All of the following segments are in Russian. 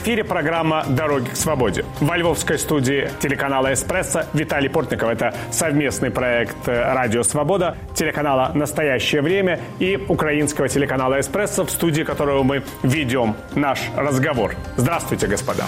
эфире программа «Дороги к свободе». Во львовской студии телеканала «Эспрессо» Виталий Портников. Это совместный проект «Радио Свобода», телеканала «Настоящее время» и украинского телеканала «Эспрессо», в студии которого мы ведем наш разговор. Здравствуйте, господа.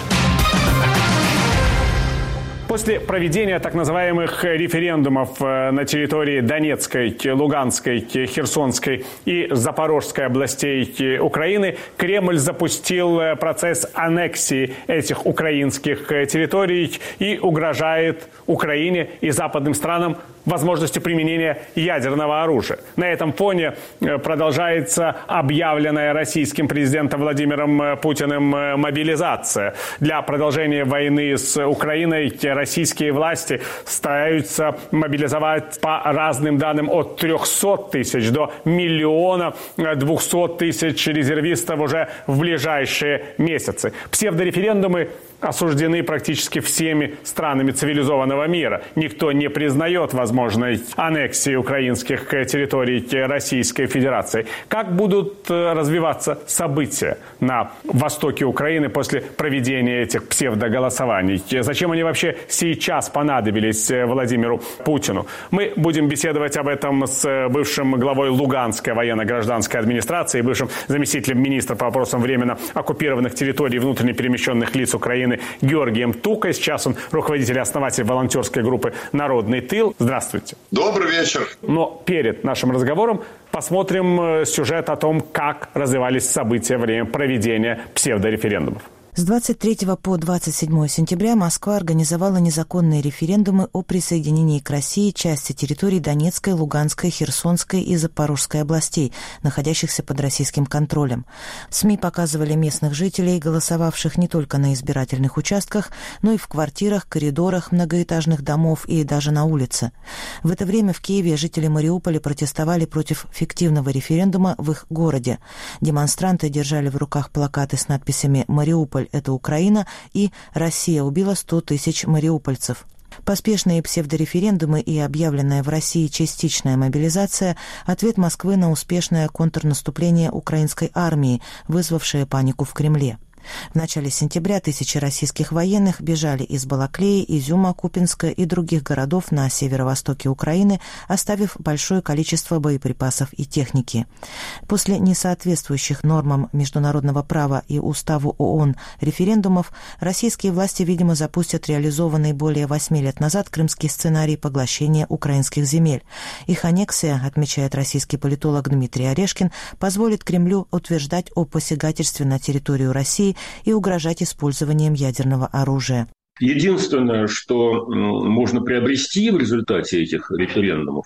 После проведения так называемых референдумов на территории Донецкой, Луганской, Херсонской и Запорожской областей Украины Кремль запустил процесс аннексии этих украинских территорий и угрожает Украине и западным странам возможностью применения ядерного оружия. На этом фоне продолжается объявленная российским президентом Владимиром Путиным мобилизация. Для продолжения войны с Украиной российские власти стараются мобилизовать по разным данным от 300 тысяч до 1 200 000 резервистов уже в ближайшие месяцы. Псевдореферендумы осуждены практически всеми странами цивилизованного мира. Никто не признает возможной аннексии украинских территорий Российской Федерации. Как будут развиваться события на востоке Украины после проведения этих псевдоголосований? Зачем они вообще сейчас понадобились Владимиру Путину? Мы будем беседовать об этом с бывшим главой Луганской военно-гражданской администрации, бывшим заместителем министра по вопросам временно оккупированных территорий и внутренне перемещенных лиц Украины Георгием Тукой. Сейчас он руководитель и основатель волонтерской группы «Народный тыл». Здравствуйте. Добрый вечер. Но перед нашим разговором посмотрим сюжет о том, как развивались события во время проведения псевдореферендумов. С 23 по 27 сентября Москва организовала незаконные референдумы о присоединении к России части территорий Донецкой, Луганской, Херсонской и Запорожской областей, находящихся под российским контролем. СМИ показывали местных жителей, голосовавших не только на избирательных участках, но и в квартирах, коридорах многоэтажных домов и даже на улице. В это время в Киеве жители Мариуполя протестовали против фиктивного референдума в их городе. Демонстранты держали в руках плакаты с надписями «Мариуполь – это Украина» и «Россия убила 100 000 мариупольцев». Поспешные псевдореферендумы и объявленная в России частичная мобилизация – ответ Москвы на успешное контрнаступление украинской армии, вызвавшее панику в Кремле. В начале сентября тысячи российских военных бежали из Балаклеи, Изюма, Купинска и других городов на северо-востоке Украины, оставив большое количество боеприпасов и техники. После несоответствующих нормам международного права и уставу ООН референдумов российские власти, видимо, запустят реализованный более 8 лет назад крымский сценарий поглощения украинских земель. Их аннексия, отмечает российский политолог Дмитрий Орешкин, позволит Кремлю утверждать о посягательстве на территорию России и угрожать использованием ядерного оружия. Единственное, что можно приобрести в результате этих референдумов,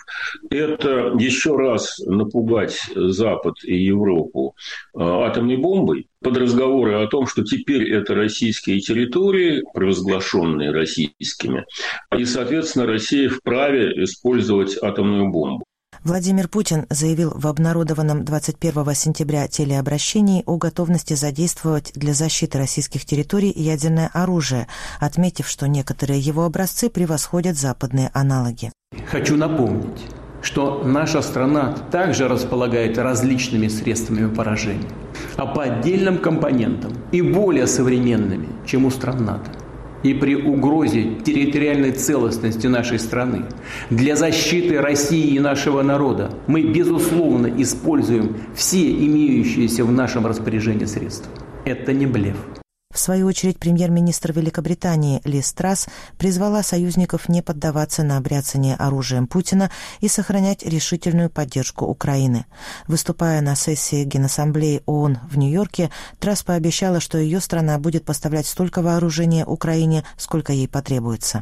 это еще раз напугать Запад и Европу атомной бомбой под разговоры о том, что теперь это российские территории, провозглашенные российскими, и, соответственно, Россия вправе использовать атомную бомбу. Владимир Путин заявил в обнародованном 21 сентября телеобращении о готовности задействовать для защиты российских территорий ядерное оружие, отметив, что некоторые его образцы превосходят западные аналоги. Хочу напомнить, что наша страна также располагает различными средствами поражения, а по отдельным компонентам и более современными, чем у стран НАТО. И при угрозе территориальной целостности нашей страны для защиты России и нашего народа мы, безусловно, используем все имеющиеся в нашем распоряжении средства. Это не блеф. В свою очередь, премьер-министр Великобритании Лиз Трасс призвала союзников не поддаваться на бряцание оружием Путина и сохранять решительную поддержку Украины. Выступая на сессии Генассамблеи ООН в Нью-Йорке, Трасс пообещала, что ее страна будет поставлять столько вооружения Украине, сколько ей потребуется.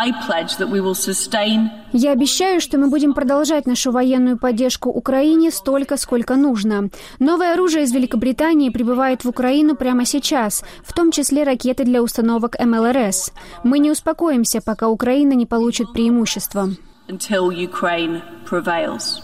Я обещаю, что мы будем продолжать нашу военную поддержку Украине столько, сколько нужно. Новое оружие из Великобритании прибывает в Украину прямо сейчас, в том числе ракеты для установок МЛРС. Мы не успокоимся, пока Украина не получит преимущество.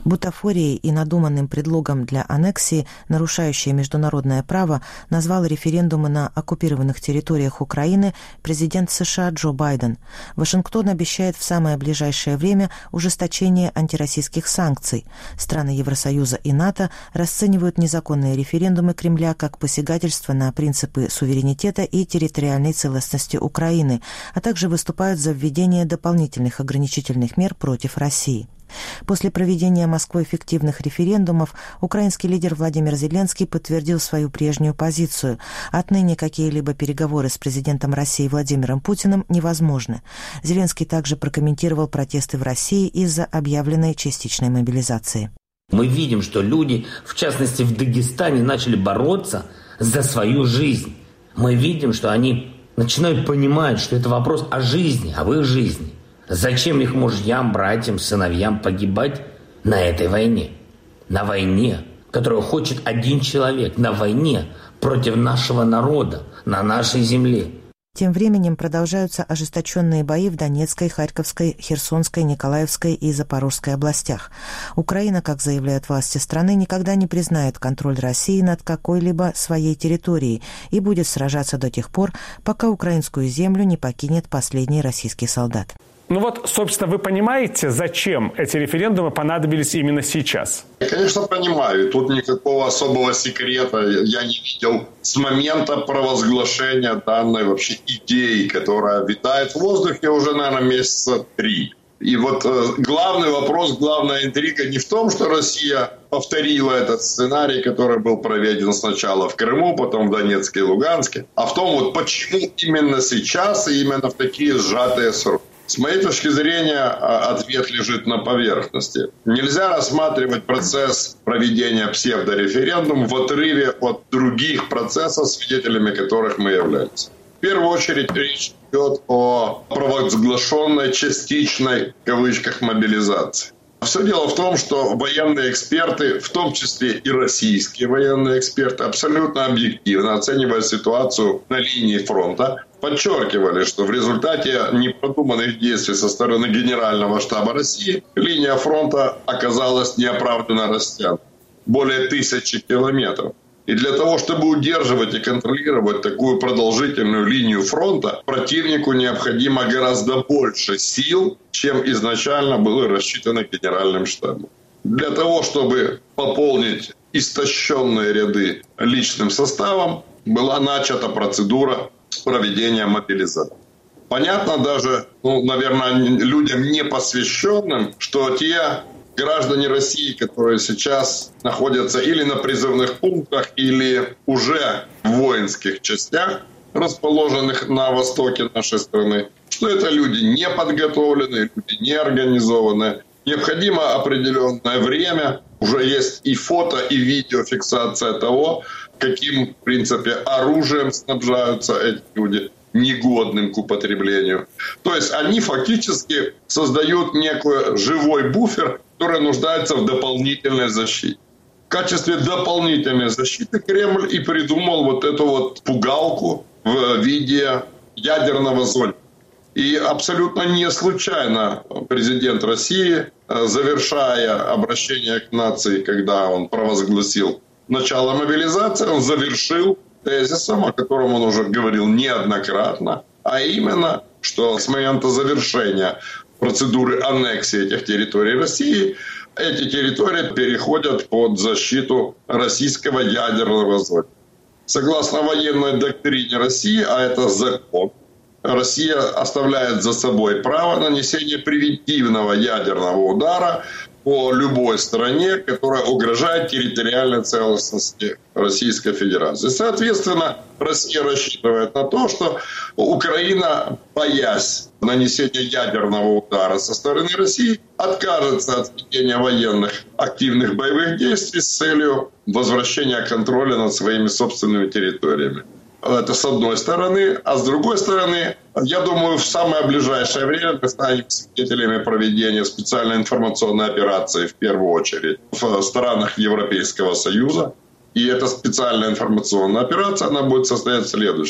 Бутафорией и надуманным предлогом для аннексии, нарушающей международное право, назвал референдумы на оккупированных территориях Украины президент США Джо Байден. Вашингтон обещает в самое ближайшее время ужесточение антироссийских санкций. Страны Евросоюза и НАТО расценивают незаконные референдумы Кремля как посягательство на принципы суверенитета и территориальной целостности Украины, а также выступают за введение дополнительных ограничительных мер против России. После проведения Москвой эффективных референдумов украинский лидер Владимир Зеленский подтвердил свою прежнюю позицию. Отныне какие-либо переговоры с президентом России Владимиром Путиным невозможны. Зеленский также прокомментировал протесты в России из-за объявленной частичной мобилизации. Мы видим, что люди, в частности в Дагестане, начали бороться за свою жизнь. Мы видим, что они начинают понимать, что это вопрос о жизни, об их жизни. Зачем их мужьям, братьям, сыновьям погибать на этой войне? На войне, которую хочет один человек. На войне против нашего народа, на нашей земле. Тем временем продолжаются ожесточенные бои в Донецкой, Харьковской, Херсонской, Николаевской и Запорожской областях. Украина, как заявляют власти страны, никогда не признает контроль России над какой-либо своей территорией и будет сражаться до тех пор, пока украинскую землю не покинет последний российский солдат. Ну вот, собственно, вы понимаете, зачем эти референдумы понадобились именно сейчас? Я, конечно, понимаю. Тут никакого особого секрета я не видел с момента провозглашения данной вообще идеи, которая витает в воздухе уже, наверное, месяца 3. И вот главный вопрос, главная интрига не в том, что Россия повторила этот сценарий, который был проведен сначала в Крыму, потом в Донецке и Луганске, а в том, вот почему именно сейчас и именно в такие сжатые сроки. С моей точки зрения, ответ лежит на поверхности. Нельзя рассматривать процесс проведения псевдореферендума в отрыве от других процессов, свидетелями которых мы являемся. В первую очередь речь идет о провозглашенной частичной, в кавычках, мобилизации. Все дело в том, что военные эксперты, в том числе и российские военные эксперты, абсолютно объективно оценивая ситуацию на линии фронта, подчеркивали, что в результате непродуманных действий со стороны Генерального штаба России линия фронта оказалась неоправданно растянута. Более 1000 километров. И для того, чтобы удерживать и контролировать такую продолжительную линию фронта, противнику необходимо гораздо больше сил, чем изначально было рассчитано Генеральным штабом. Для того, чтобы пополнить истощенные ряды личным составом, была начата процедура проведения мобилизации. Понятно даже, наверное, людям непосвященным, что те граждане России, которые сейчас находятся или на призывных пунктах, или уже в воинских частях, расположенных на востоке нашей страны, что это люди не подготовленные, люди не организованные. Необходимо определенное время, уже есть и фото, и видеофиксация того, каким, в принципе, оружием снабжаются эти люди, негодным к употреблению. То есть они фактически создают некий живой буфер, который нуждается в дополнительной защите. В качестве дополнительной защиты Кремль и придумал вот эту вот пугалку в виде ядерного зонтика. И абсолютно не случайно президент России, завершая обращение к нации, когда он провозгласил начало мобилизации, он завершил тезисом, о котором он уже говорил неоднократно, а именно, что с момента завершения процедуры аннексии этих территорий России, эти территории переходят под защиту российского ядерного зонтика. Согласно военной доктрине России, а это закон, Россия оставляет за собой право нанесения превентивного ядерного удара по любой стране, которая угрожает территориальной целостности Российской Федерации. Соответственно, Россия рассчитывает на то, что Украина, боясь нанесения ядерного удара со стороны России, откажется от ведения военных активных боевых действий с целью возвращения контроля над своими собственными территориями. Это с одной стороны. А с другой стороны, я думаю, в самое ближайшее время мы станем свидетелями проведения специальной информационной операции, в первую очередь, в странах Европейского Союза. И эта специальная информационная операция, она будет состоять в следующем.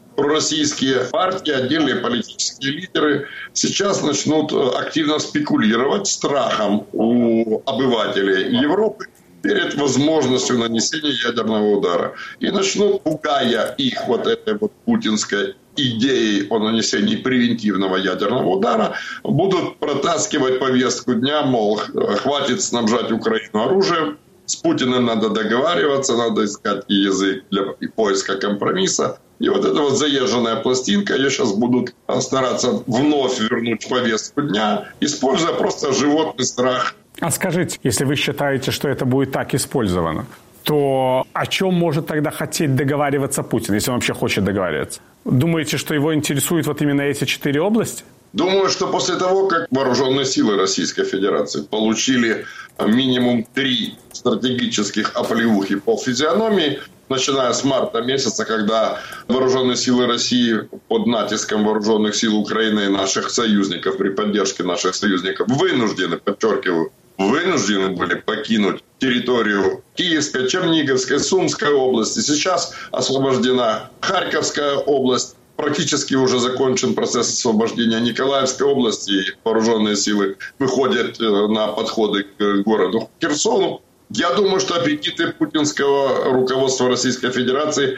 пророссийские партии, отдельные политические лидеры сейчас начнут активно спекулировать страхом у обывателей Европы перед возможностью нанесения ядерного удара. И начнут, пугая их вот этой вот путинской идеей о нанесении превентивного ядерного удара, будут протаскивать повестку дня, мол, хватит снабжать Украину оружием, с Путиным надо договариваться, надо искать язык для поиска компромисса. И вот эта вот заезженная пластинка, ее сейчас будут стараться вновь вернуть в повестку дня, используя просто животный страх. А скажите, если вы считаете, что это будет так использовано, то о чем может тогда хотеть договариваться Путин, если он вообще хочет договариваться? Думаете, что его интересуют вот именно эти 4 области? Думаю, что после того, как вооруженные силы Российской Федерации получили минимум 3 стратегических оплеухи по физиономии, начиная с марта месяца, когда вооруженные силы России под натиском вооруженных сил Украины и наших союзников, при поддержке наших союзников, вынуждены, подчеркиваю, вынуждены были покинуть территорию Киевской, Черниговской, Сумской области. Сейчас освобождена Харьковская область. Практически уже закончен процесс освобождения Николаевской области. И вооруженные силы выходят на подходы к городу Херсону. Я думаю, что аппетиты путинского руководства Российской Федерации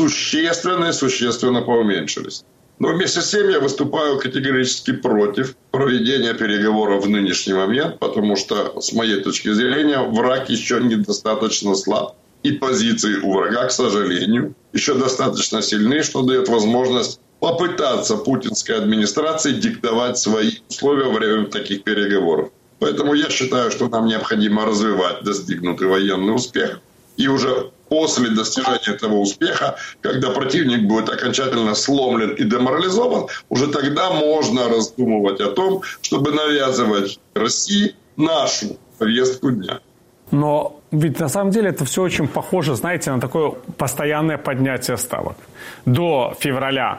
существенно поуменьшились. Но вместе с тем я выступаю категорически против проведения переговоров в нынешний момент, потому что, с моей точки зрения, враг еще недостаточно слаб. И позиции у врага, к сожалению, еще достаточно сильны, что дает возможность попытаться путинской администрации диктовать свои условия во время таких переговоров. Поэтому я считаю, что нам необходимо развивать достигнутый военный успех. И уже после достижения этого успеха, когда противник будет окончательно сломлен и деморализован, уже тогда можно раздумывать о том, чтобы навязывать России нашу повестку дня. Но ведь на самом деле это все очень похоже, знаете, на такое постоянное поднятие ставок. До февраля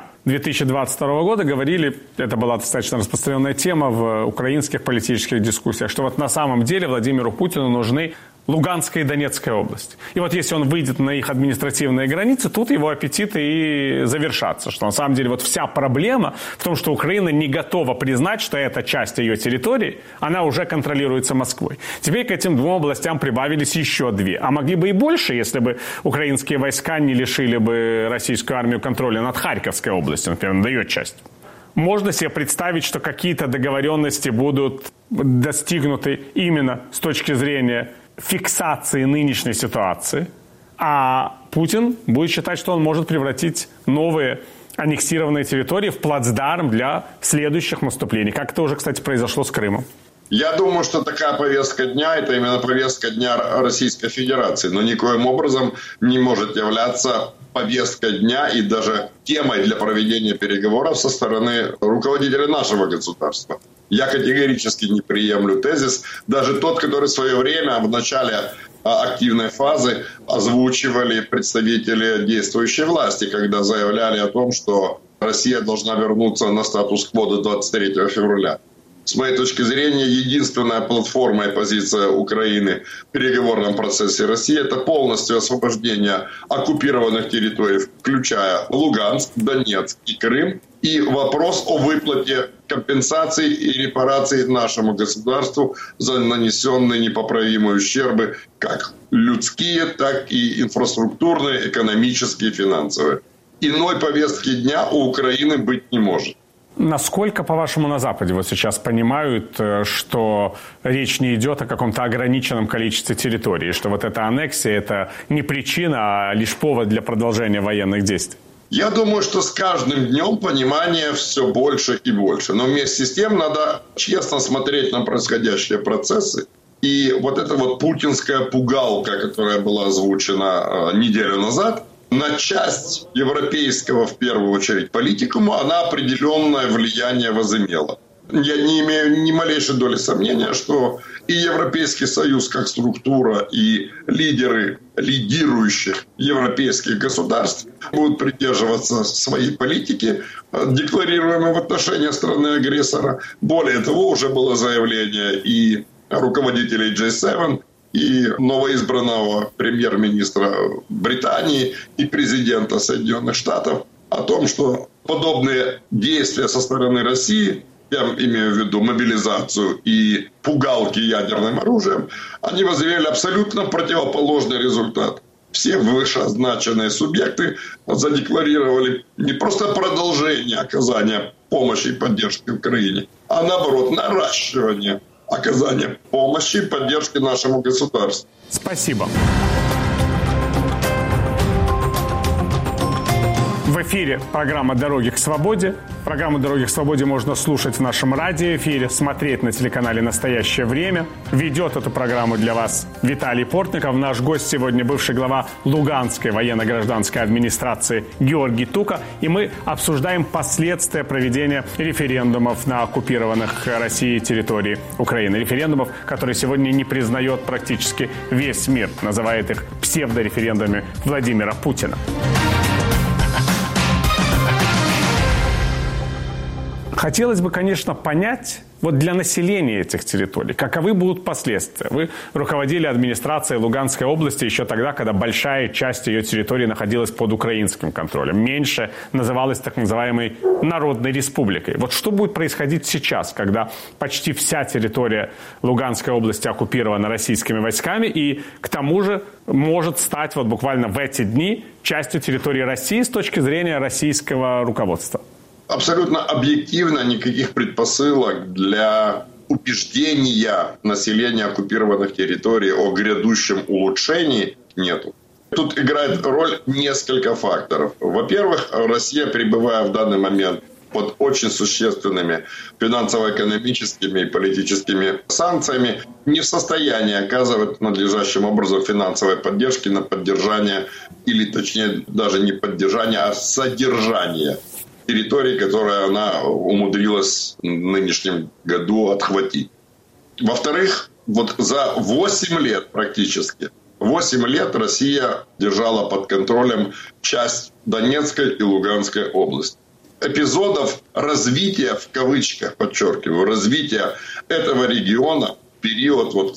2022 года говорили, это была достаточно распространенная тема в украинских политических дискуссиях, что вот на самом деле Владимиру Путину нужны Луганская и Донецкая область. И вот если он выйдет на их административные границы, тут его аппетиты и завершатся. Что на самом деле вот вся проблема в том, что Украина не готова признать, что эта часть ее территории, она уже контролируется Москвой. Теперь к этим 2 областям прибавились еще 2. А могли бы и больше, если бы украинские войска не лишили бы российскую армию контроля над Харьковской областью, например, над ее частью. Можно себе представить, что какие-то договоренности будут достигнуты именно с точки зрения фиксации нынешней ситуации, а Путин будет считать, что он может превратить новые аннексированные территории в плацдарм для следующих наступлений, как это уже, кстати, произошло с Крымом. Я думаю, что такая повестка дня – это именно повестка дня Российской Федерации, но никоим образом не может являться повесткой дня и даже темой для проведения переговоров со стороны руководителя нашего государства. Я категорически не приемлю тезис, даже тот, который в свое время в начале активной фазы озвучивали представители действующей власти, когда заявляли о том, что Россия должна вернуться на статус-кво до 23 февраля. С моей точки зрения, единственная платформа и позиция Украины в переговорном процессе России – это полностью освобождение оккупированных территорий, включая Луганск, Донецк и Крым, и вопрос о выплате компенсаций и репараций нашему государству за нанесенные непоправимые ущербы, как людские, так и инфраструктурные, экономические, финансовые. Иной повестки дня у Украины быть не может. Насколько, по-вашему, на Западе вот сейчас понимают, что речь не идет о каком-то ограниченном количестве территорий, что вот эта аннексия – это не причина, а лишь повод для продолжения военных действий? Я думаю, что с каждым днем понимание все больше и больше. Но вместе с тем надо честно смотреть на происходящие процессы. И вот эта вот путинская пугалка, которая была озвучена неделю назад, на часть европейского, в первую очередь, политикума, она определенное влияние возымела. Я не имею ни малейшей доли сомнения, что и Европейский Союз как структура, и лидеры лидирующих европейских государств будут придерживаться своей политики, декларируемой в отношении страны-агрессора. Более того, уже было заявление и руководителей G7, и новоизбранного премьер-министра Британии, и президента Соединенных Штатов о том, что подобные действия со стороны России, я имею в виду мобилизацию и пугалки ядерным оружием, они возымели абсолютно противоположный результат. Все вышеозначенные субъекты задекларировали не просто продолжение оказания помощи и поддержки Украине, а наоборот наращивание оказания помощи и поддержки нашему государству. Спасибо. В эфире программа «Дороги к свободе». Программу «Дороги к свободе» можно слушать в нашем радиоэфире, смотреть на телеканале «Настоящее время». Ведет эту программу для вас Виталий Портников. Наш гость сегодня бывший глава Луганской военно-гражданской администрации Георгий Тука. И мы обсуждаем последствия проведения референдумов на оккупированных Россией территории Украины. Референдумов, которые сегодня не признает практически весь мир. Называет их псевдореферендумами Владимира Путина. Хотелось бы, конечно, понять, вот для населения этих территорий, каковы будут последствия. Вы руководили администрацией Луганской области еще тогда, когда большая часть ее территории находилась под украинским контролем. Меньше называлась так называемой Народной Республикой. Вот что будет происходить сейчас, когда почти вся территория Луганской области оккупирована российскими войсками и, к тому же, может стать вот буквально в эти дни частью территории России с точки зрения российского руководства? Абсолютно объективно никаких предпосылок для убеждения населения оккупированных территорий о грядущем улучшении нету. Тут играет роль несколько факторов. Во-первых, Россия, пребывая в данный момент под очень существенными финансово-экономическими и политическими санкциями, не в состоянии оказывать надлежащим образом финансовой поддержки на поддержание, или точнее даже не поддержание, а содержание территории, которые она умудрилась в нынешнем году отхватить. Во-вторых, вот за 8 лет практически, 8 лет Россия держала под контролем часть Донецкой и Луганской области. Эпизодов развития, в кавычках, подчеркиваю, развития этого региона в период вот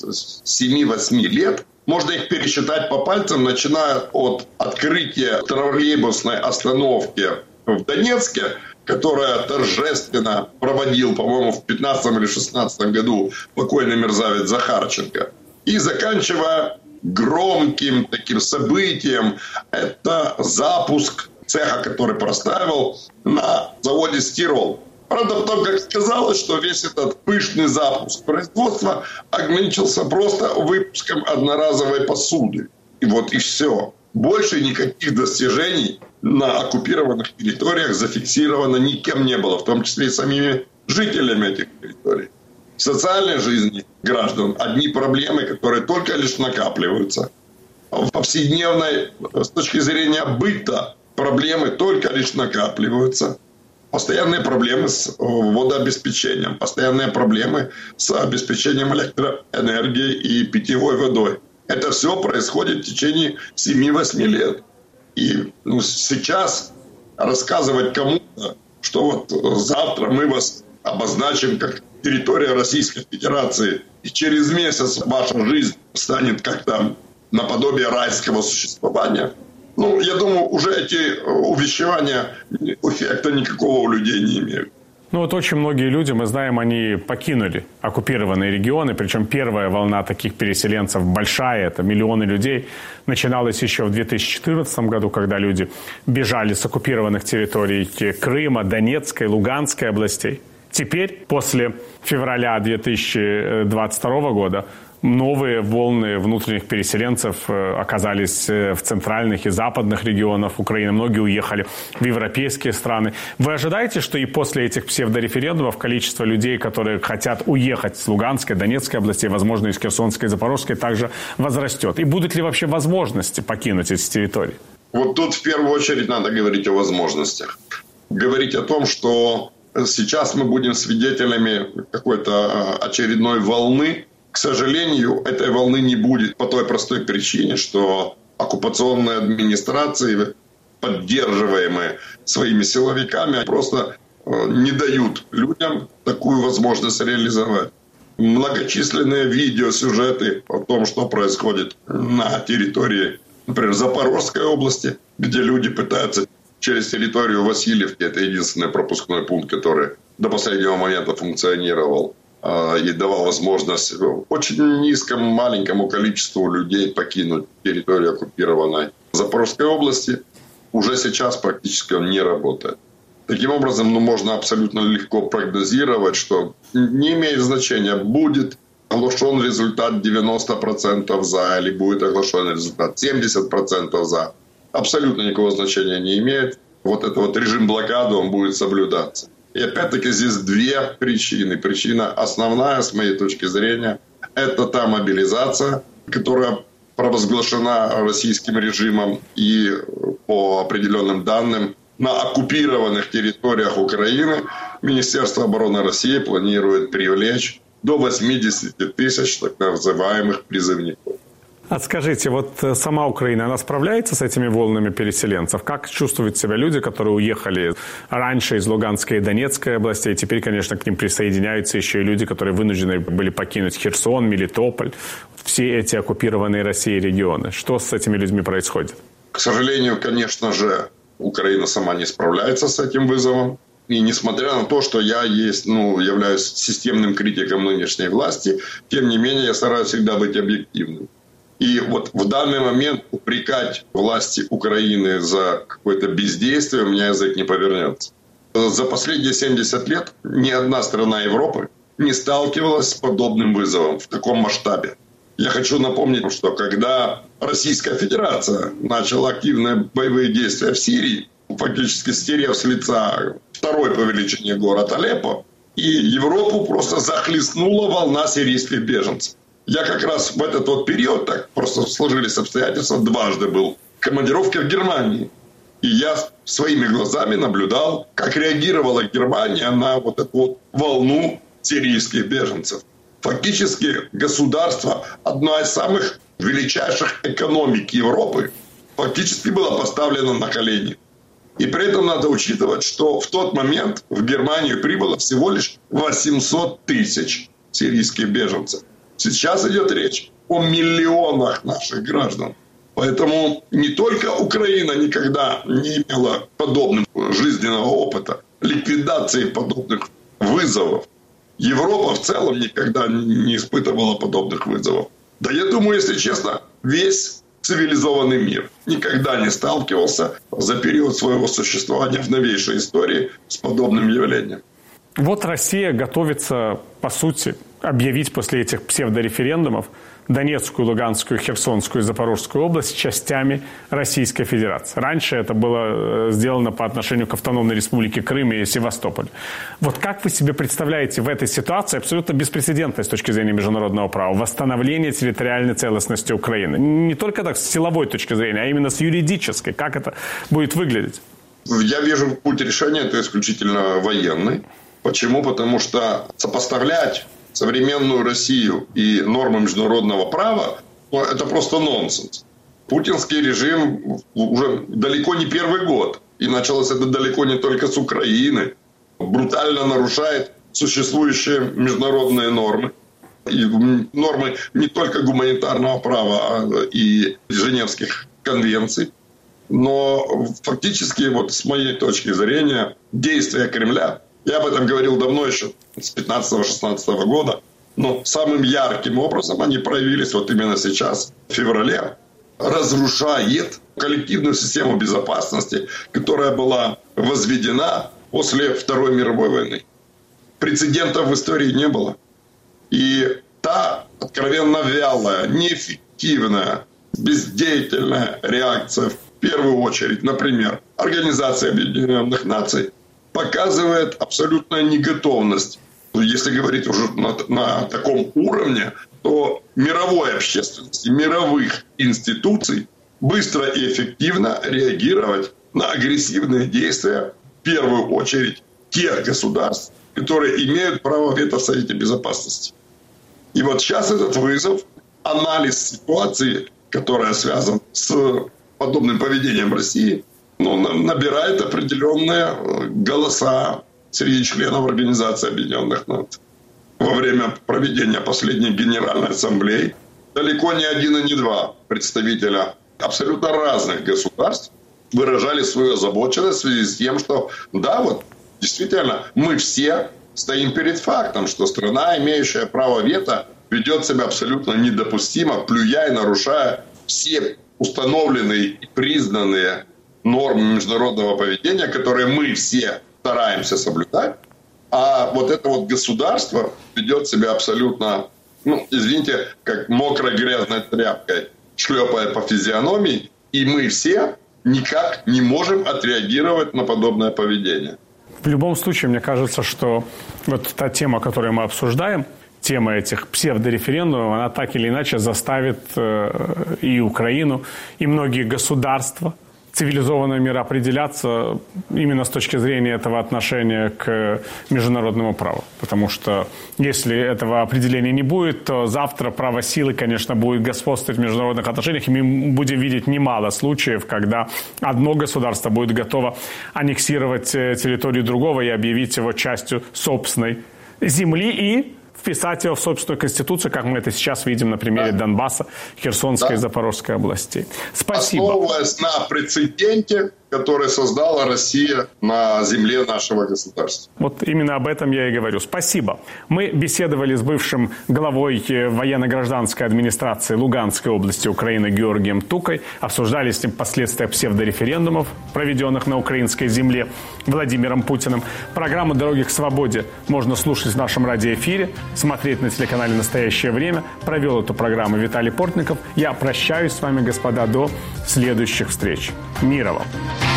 7-8 лет, можно их пересчитать по пальцам, начиная от открытия троллейбусной остановки в Донецке, которая торжественно проводил, по-моему, в 15 или 16 году покойный мерзавец Захарченко, и заканчивая громким таким событием, это запуск цеха, который простаивал на заводе «Стирол». Правда, потом, как сказалось, что весь этот пышный запуск производства ограничился просто выпуском одноразовой посуды. И вот и все. Больше никаких достижений на оккупированных территориях зафиксировано никем не было, в том числе и самими жителями этих территорий. В социальной жизни граждан одни проблемы, которые только лишь накапливаются. В повседневной, с точки зрения быта, проблемы только лишь накапливаются. Постоянные проблемы с водообеспечением, постоянные проблемы с обеспечением электроэнергией и питьевой водой. Это все происходит в течение 7-8 лет. И сейчас рассказывать кому-то, что вот завтра мы вас обозначим как территория Российской Федерации, и через месяц ваша жизнь станет как-то наподобие райского существования. Я думаю, уже эти увещевания эффекта никакого у людей не имеют. Вот очень многие люди, мы знаем, они покинули оккупированные регионы, причем первая волна таких переселенцев большая, это миллионы людей, начиналась еще в 2014 году, когда люди бежали с оккупированных территорий Крыма, Донецкой, Луганской областей. Теперь, после февраля 2022 года, новые волны внутренних переселенцев оказались в центральных и западных регионах Украины. Многие уехали в европейские страны. Вы ожидаете, что и после этих псевдореферендумов количество людей, которые хотят уехать с Луганской, Донецкой областей, возможно, из Херсонской и Запорожской, также возрастет? И будут ли вообще возможности покинуть эти территории? Вот тут в первую очередь надо говорить о возможностях. Говорить о том, что сейчас мы будем свидетелями какой-то очередной волны. К сожалению, этой волны не будет по той простой причине, что оккупационные администрации, поддерживаемые своими силовиками, просто не дают людям такую возможность реализовать. Многочисленные видеосюжеты о том, что происходит на территории, например, Запорожской области, где люди пытаются через территорию Васильевки. Это единственный пропускной пункт, который до последнего момента функционировал и давал возможность очень низкому, маленькому количеству людей покинуть территорию оккупированной Запорожской области. Уже сейчас практически он не работает. Таким образом, можно абсолютно легко прогнозировать, что не имеет значения, будет оглашен результат 90% за или будет оглашен результат 70% за. Абсолютно никакого значения не имеет. Вот этот вот режим блокады, он будет соблюдаться. И опять-таки здесь две причины. Причина основная, с моей точки зрения, это та мобилизация, которая провозглашена российским режимом и по определенным данным на оккупированных территориях Украины Министерство обороны России планирует привлечь до 80 тысяч так называемых призывников. А скажите, вот сама Украина, она справляется с этими волнами переселенцев? Как чувствуют себя люди, которые уехали раньше из Луганской и Донецкой областей? Теперь, конечно, к ним присоединяются еще и люди, которые вынуждены были покинуть Херсон, Мелитополь, все эти оккупированные Россией регионы. Что с этими людьми происходит? К сожалению, конечно же, Украина сама не справляется с этим вызовом. И несмотря на то, что я являюсь системным критиком нынешней власти, тем не менее я стараюсь всегда быть объективным. И вот в данный момент упрекать власти Украины за какое-то бездействие у меня язык не повернется. За последние 70 лет ни одна страна Европы не сталкивалась с подобным вызовом в таком масштабе. Я хочу напомнить, что когда Российская Федерация начала активные боевые действия в Сирии, фактически стерев с лица второй по величине город Алеппо, и Европу просто захлестнула волна сирийских беженцев. Я как раз в этот вот период, так просто сложились обстоятельства, дважды был в командировке в Германии. И я своими глазами наблюдал, как реагировала Германия на вот эту вот волну сирийских беженцев. Фактически государство, одна из самых величайших экономик Европы, фактически было поставлено на колени. И при этом надо учитывать, что в тот момент в Германию прибыло всего лишь 800 тысяч сирийских беженцев. Сейчас идет речь о миллионах наших граждан. Поэтому не только Украина никогда не имела подобного жизненного опыта, ликвидации подобных вызовов. Европа в целом никогда не испытывала подобных вызовов. Да я думаю, если честно, весь цивилизованный мир никогда не сталкивался за период своего существования в новейшей истории с подобным явлением. Вот Россия готовится, по сути, объявить после этих псевдореферендумов Донецкую, Луганскую, Херсонскую и Запорожскую область частями Российской Федерации. Раньше это было сделано по отношению к автономной республике Крым и Севастополь. Вот как вы себе представляете в этой ситуации, абсолютно беспрецедентной с точки зрения международного права, восстановление территориальной целостности Украины? Не только так с силовой точки зрения, а именно с юридической. Как это будет выглядеть? Я вижу путь решения, это исключительно военный. Почему? Потому что сопоставлять современную Россию и нормы международного права, это просто нонсенс. Путинский режим уже далеко не первый год, и началось это далеко не только с Украины, брутально нарушает существующие международные нормы. И нормы не только гуманитарного права, а и Женевских конвенций. Но фактически, вот с моей точки зрения, действия Кремля, я об этом говорил давно еще, с 15-16 года, но самым ярким образом они проявились вот именно сейчас, в феврале, разрушает коллективную систему безопасности, которая была возведена после Второй мировой войны. Прецедентов в истории не было. И та откровенно вялая, неэффективная, бездеятельная реакция, в первую очередь, например, Организации Объединенных Наций, показывает абсолютную неготовность. Если говорить уже на таком уровне, то мировой общественности, мировых институций быстро и эффективно реагировать на агрессивные действия, в первую очередь, тех государств, которые имеют право вето в Совете Безопасности. И вот сейчас этот вызов, анализ ситуации, которая связана с подобным поведением России, набирает определенные голоса среди членов Организации Объединенных Наций. Во время проведения последней Генеральной Ассамблеи далеко не один и не два представителя абсолютно разных государств выражали свою озабоченность в связи с тем, что да, вот действительно мы все стоим перед фактом, что страна, имеющая право вето, ведет себя абсолютно недопустимо, плюя и нарушая все установленные и признанные нормы международного поведения, которые мы все стараемся соблюдать. А вот это вот государство ведет себя абсолютно, извините, как мокрой грязной тряпкой, шлепая по физиономии, и мы все никак не можем отреагировать на подобное поведение. В любом случае, мне кажется, что вот та тема, которую мы обсуждаем, тема этих псевдореферендумов, она так или иначе заставит и Украину, и многие государства цивилизованного мира определяться именно с точки зрения этого отношения к международному праву. Потому что если этого определения не будет, то завтра право силы, конечно, будет господствовать в международных отношениях. И мы будем видеть немало случаев, когда одно государство будет готово аннексировать территорию другого и объявить его частью собственной земли и вписать его в собственную конституцию, как мы это сейчас видим на примере Донбасса, Херсонской и Запорожской областей. Спасибо. Основываясь на прецеденте, который создала Россия на земле нашего государства. Вот именно об этом я и говорю. Спасибо. Мы беседовали с бывшим главой военно-гражданской администрации Луганской области Украины Георгием Тукой. Обсуждали с ним последствия псевдореферендумов, проведенных на украинской земле Владимиром Путиным. Программу «Дороги к свободе» можно слушать в нашем радиоэфире, смотреть на телеканале «Настоящее время». Провел эту программу Виталий Портников. Я прощаюсь с вами, господа, до следующих встреч. Мира вам!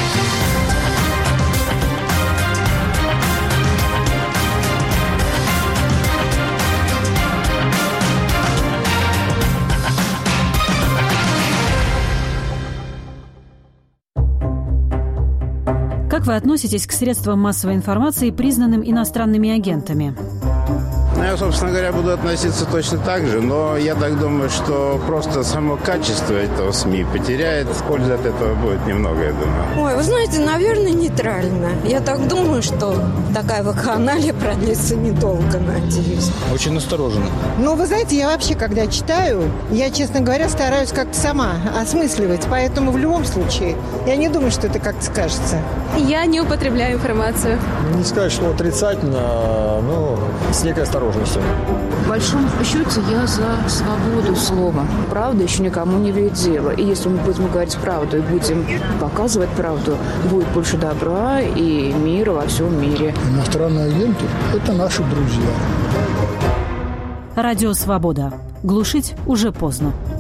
Как вы относитесь к средствам массовой информации, признанным иностранными агентами? Я, собственно говоря, буду относиться точно так же, но я так думаю, что просто само качество этого СМИ потеряет. Пользы от этого будет немного, я думаю. Ой, вы знаете, наверное, нейтрально. Я так думаю, что такая вакханалия продлится недолго, надеюсь. Очень настороженно. Ну, вы знаете, я вообще, когда читаю, я, честно говоря, стараюсь как-то сама осмысливать. Поэтому в любом случае, я не думаю, что это как-то скажется. Я не употребляю информацию. Не сказать, что отрицательно, но с некой осторожностью. В большом счете я за свободу слова. Правда еще никому не вредит дело. И если мы будем говорить правду и будем показывать правду, будет больше добра и мира во всем мире. Иностранные агенты – это наши друзья. Радио «Свобода». Глушить уже поздно.